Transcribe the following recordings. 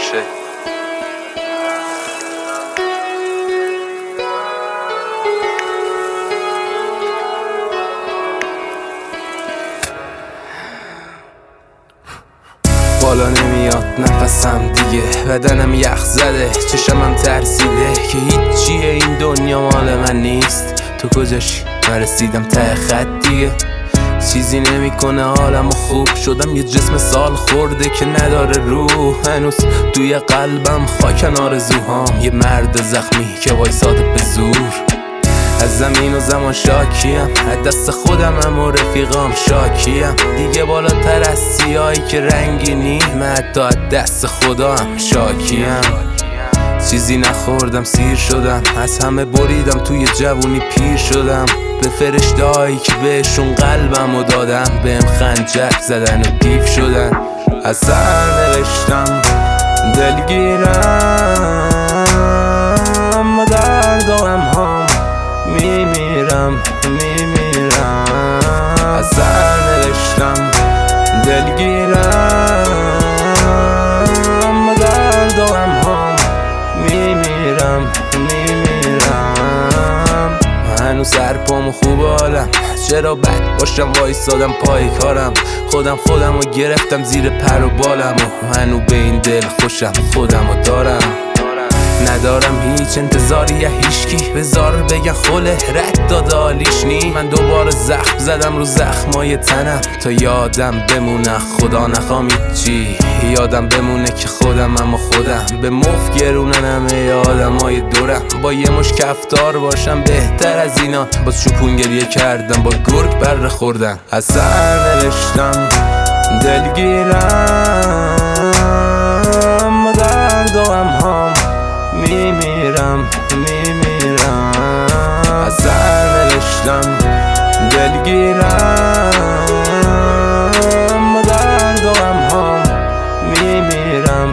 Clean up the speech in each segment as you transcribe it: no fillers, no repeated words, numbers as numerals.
باشه. بالا نمیاد نفسم دیگه، بدنم یخ زده، چشمم ترسیده که هیچیه این دنیا مال من نیست. تو کجاشی؟ من رسیدم ته خط دیگه، چیزی نمیکنه حالمو خوب. شدم یه جسم سال خورده که نداره روح، هنوز توی قلبم خاکن آرزوهام. یه مرد زخمی که وایساده به زور. از زمین و زمان شاکیم، از دست خودمم و رفیقام شاکیم. دیگه بالاتر از سیاهی که رنگینی، من حتی از دست خودم شاکیم. چیزی نخوردم سیر شدم، از همه بریدم توی جوونی پیر شدم. به فرشته هایی که بهشون قلبمو دادم، بهم خنجر زدن و دیو شدن. از سر نوشتم دلگیرم و درد و غمهام میمیرم. از سر نوشتم دلگیرم و درد و غمهام میمیرم. هنوز سرپام و خوب حالم، چرا بد باشم وایسادم پای کارم. خودم رو گرفتم زیر پر و بالم و هنوز به این دل خوشم خودمو دارم. ندارم هیچ انتظاری یا هیچکی، بذار بگن خله رد داده حالیش نی. من دوباره زخم زدم رو زخمای تنم تا یادم بمونه خدا نخوام چی. یادم بمونه که خودم اما خودم به مفت گرونن همه آدمای دورم. با یه مش کفتار باشم بهتر از اینا، با چوپون گریه کردم با گرگ بره خوردن. از سر نوشتم دلگیرم و درد و غمهام میمیرم. از سر نوشتم دلگیرم و درد و غمهام میمیرم.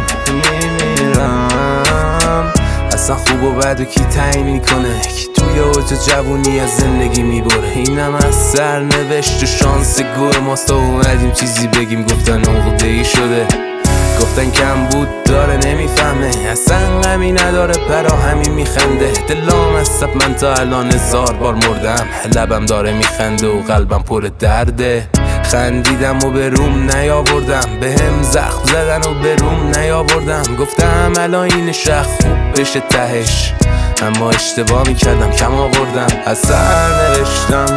اصلا خوب و بد و کی تعیین میکنه که توی اوج جوونی از زندگی میبره؟ اینم از سر نوشت و شانس گوه ماست. اومدیم چیزی بگیم گفتن عقده‌ای شده، گفتن کم بود داره نمیفهمه، اصلا غمی نداره برا همین میخنده. دلام از سب من تا الان 1000 بار مردم، لبم داره میخنده و قلبم پر درده. خندیدم و به روم نیاوردم، به هم زخم زدن و به روم نیاوردم. گفتم الان این شخ خوب بشه تهش، اما اشتباه میکردم کم آوردم. از سر نوشتم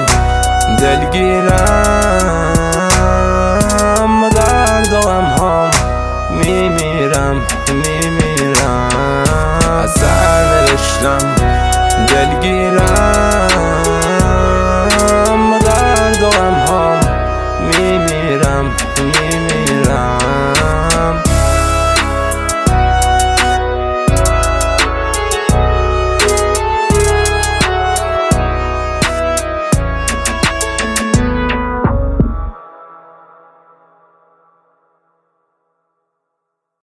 دلگیرم و درد و غمهام میمیرم. از سر نوشتم